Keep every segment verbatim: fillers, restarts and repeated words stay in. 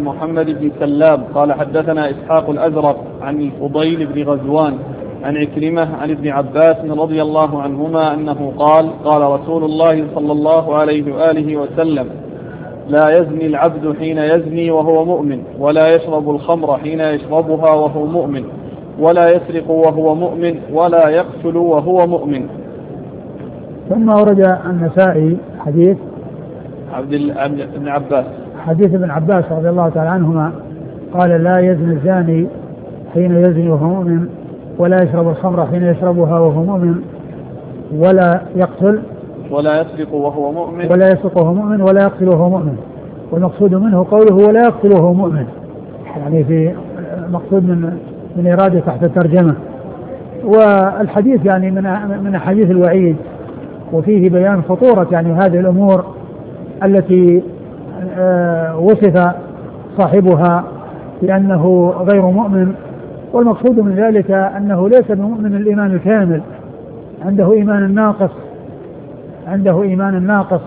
محمد بن سلام قال حدثنا إسحاق الأزرق عن الفضيل بن غزوان عن عكرمة عن ابن عباس رضي الله عنهما أنه قال قال رسول الله صلى الله عليه وآله وسلم لا يزني العبد حين يزني وهو مؤمن ولا يشرب الخمر حين يشربها وهو مؤمن ولا يسرق وهو مؤمن ولا يقتل وهو مؤمن. ثم ورد النسائي حديث عبد ابن عباس حديث ابن عباس رضي الله تعالى عنهما قال لا يزني الزاني حين يزني وهو مؤمن ولا يشرب الخمر حين يشربها وهو مؤمن ولا يقتل ولا يسرق وهو مؤمن ولا يسرق وهو مؤمن ولا يقتل وهو مؤمن. والمقصود منه قوله ولا يقتل وهو مؤمن، يعني في مقصود من من إرادة تحت الترجمة. والحديث يعني من من حديث الوعيد، وفيه بيان خطورة يعني هذه الأمور التي وصف صاحبها بأنه غير مؤمن. والمقصود من ذلك أنه ليس بمؤمن الإيمان الكامل، عنده إيمان ناقص عنده إيمان ناقص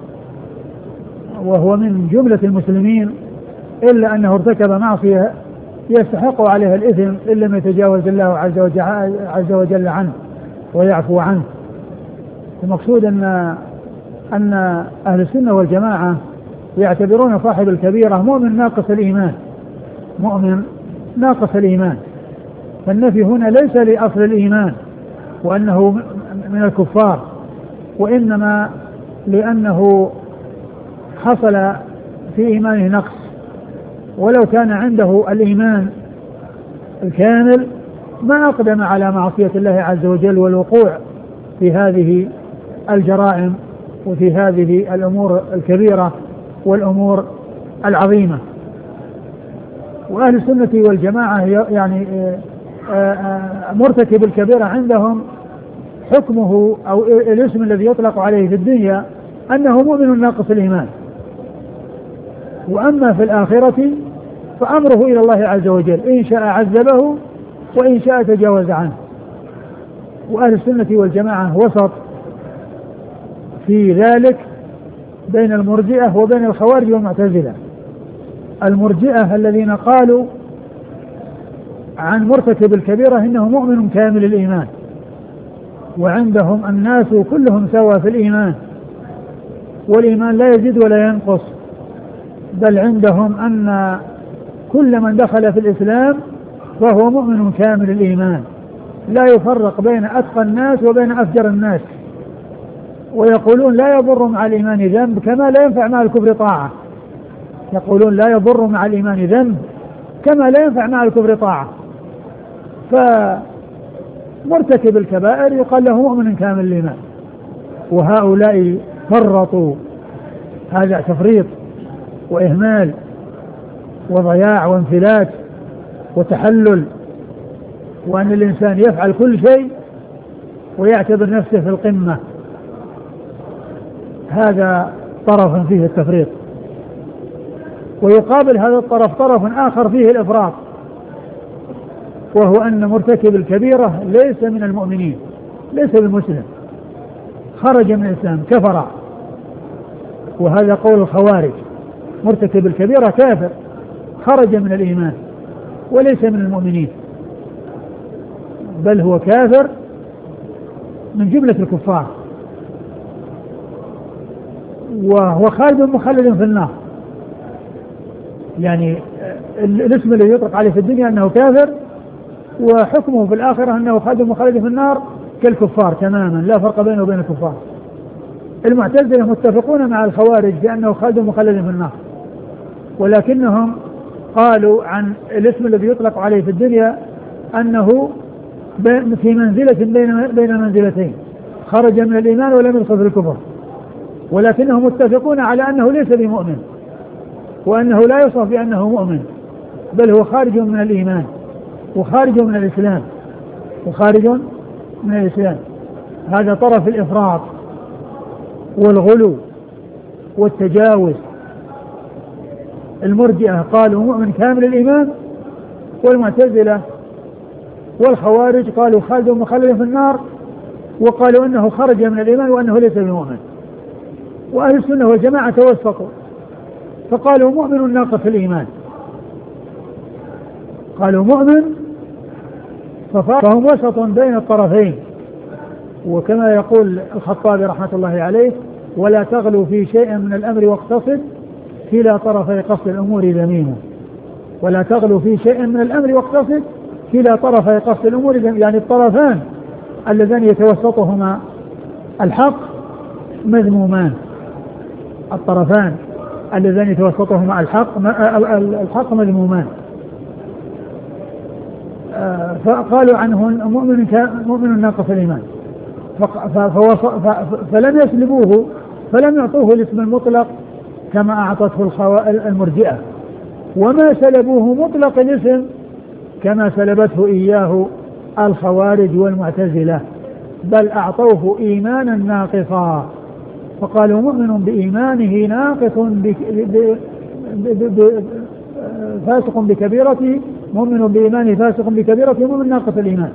وهو من جملة المسلمين، إلا أنه ارتكب معصية يستحق عليها الإثم إن لم يتجاوز الله عز وجل, عز وجل عنه ويعفو عنه. المقصود أن أن أهل السنة والجماعة يعتبرون صاحب الكبيرة مؤمن ناقص الإيمان مؤمن ناقص الإيمان. فالنفي هنا ليس لأصل الإيمان وأنه من الكفار، وإنما لأنه حصل في إيمانه نقص، ولو كان عنده الإيمان الكامل ما أقدم على معصية الله عز وجل والوقوع في هذه الجرائم وفي هذه الأمور الكبيرة والأمور العظيمة. وأهل السنة والجماعة يعني مرتكب الكبيرة عندهم حكمه أو الاسم الذي يطلق عليه في الدنيا أنه مؤمن ناقص الإيمان، وأما في الآخرة فأمره إلى الله عز وجل، إن شاء عذبه وإن شاء تجاوز عنه. وأهل السنة والجماعة وسط في ذلك بين المرجئة وبين الخوارج والمعتزلة. المرجئة الذين قالوا عن مرتكب الكبيرة إنه مؤمن كامل الإيمان، وعندهم الناس كلهم سوا في الإيمان، والإيمان لا يزيد ولا ينقص، بل عندهم أن كل من دخل في الإسلام فهو مؤمن كامل الإيمان، لا يفرق بين أتقى الناس وبين أفجر الناس. ويقولون لا يضر مع الإيمان ذنب كما لا ينفع مع الكفر طاعة يقولون لا يضر مع الإيمان ذنب كما لا ينفع مع الكفر طاعة. فمرتكب الكبائر يقال له مؤمن كامل الإيمان، وهؤلاء فرطوا، هذا تفريط وإهمال وضياع وانفلات وتحلل، وأن الإنسان يفعل كل شيء ويعتبر نفسه في القمة، هذا طرف فيه التفريط. ويقابل هذا الطرف طرف آخر فيه الإفراط، وهو أن مرتكب الكبيرة ليس من المؤمنين، ليس بالمسلم، خرج من الإسلام كفر، وهذا قول الخوارج، مرتكب الكبيرة كافر خرج من الإيمان وليس من المؤمنين، بل هو كافر من جملة الكفار، وهو خالد مخلد في النار. يعني الاسم الذي يطلق عليه في الدنيا أنه كافر، وحكمه في الآخرة أنه خالد مخلد في النار كالكفار تماما، لا فرق بينه وبين الكفار. المعتزلة متفقون مع الخوارج بأنه خالد مخلد في النار، ولكنهم قالوا عن الاسم الذي يطلق عليه في الدنيا أنه في منزلة بين بين منزلتين، خرج من الإيمان ولم يدخل في الكفر، ولكنهم متفقون على أنه ليس بمؤمن، وأنه لا يوصف بأنه مؤمن، بل هو خارج من الإيمان وخارج من الإسلام وخارج من الإسلام. هذا طرف الإفراط والغلو والتجاوز. المرجئة قالوا مؤمن كامل الإيمان، والمعتزلة والخوارج قالوا خالد مخلد في النار، وقالوا أنه خرج من الإيمان وأنه ليس بمؤمن. وأهل السنة والجماعة توسطوا، فقالوا مؤمن ناقص الإيمان، قالوا مؤمن، فهم وسط بين الطرفين. وكما يقول الخطابي رحمة الله عليه: ولا تغلوا في شيء من الأمر واقتصد، كلا طرفي قصد الأمور ذميم. ولا تغلوا في شيء من الأمر واقتصد، كلا طرفي قصد الأمور ذميم، يعني الطرفان اللذان يتوسطهما الحق مذمومان، الطرفان اللذان يتوسطهما الحق الحق مذمومان. فقالوا عنه مؤمن مؤمن ناقص الإيمان، فلم يسلبوه، فلم يعطوه الاسم المطلق كما أعطته المرجئة، وما سلبوه مطلق الاسم كما سلبته إياه الخوارج والمعتزلة، بل أعطوه إيمانا ناقصا، فقالوا مؤمن بإيمانه ناقص فاسق بكبيرته، مؤمن بإيمانه فاسق بكبيرته، مؤمن ناقص الإيمان.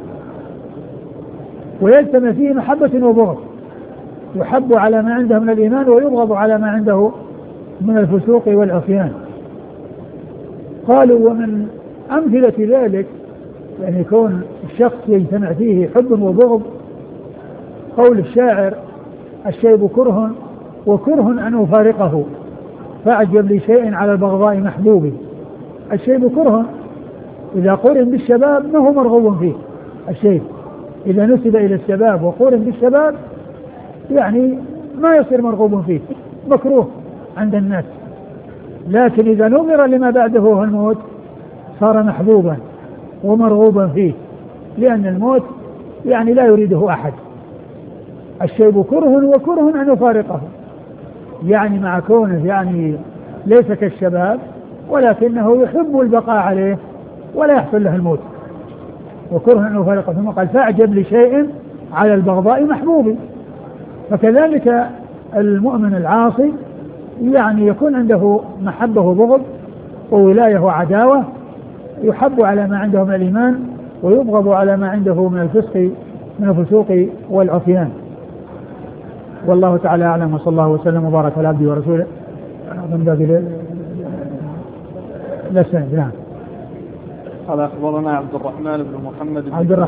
ويجتمع فيه محبة وبغض، يحب على ما عنده من الإيمان ويبغض على ما عنده من الفسوق والعصيان. قالوا ومن أمثلة ذلك يعني يكون الشخص يجتمع فيه حب وبغض، قول الشاعر: الشيب كره وكره أن أفارقه، فأعجب لشيء على البغضاء محبوبي. الشيب كره إذا قرن بالشباب ما هو مرغوب فيه، الشيب إذا نسب إلى الشباب وقرن بالشباب يعني ما يصير مرغوب فيه، مكروه عند الناس، لكن إذا نظر لما بعده هو الموت صار محبوبا ومرغوبا فيه، لأن الموت يعني لا يريده أحد. الشيب كره وكره أن يفارقه، يعني مع كونه يعني ليس كالشباب ولكنه يحب البقاء عليه ولا يحصل له الموت، وكره أن يفارقه، ثم قال: فأعجب لشيء على البغضاء محبوب. فكذلك المؤمن العاصي يعني يكون عنده محبة وبغض وولاية وعداوة، يحب على ما عنده من الإيمان ويبغض على ما عنده من الفسق من الفسوق والعصيان. والله تعالى أعلم، وصلى الله وسلم وبارك على عبده ورسوله من باب لا سنة. نعم. قال أخبرنا عبد الرحمن بن محمد بن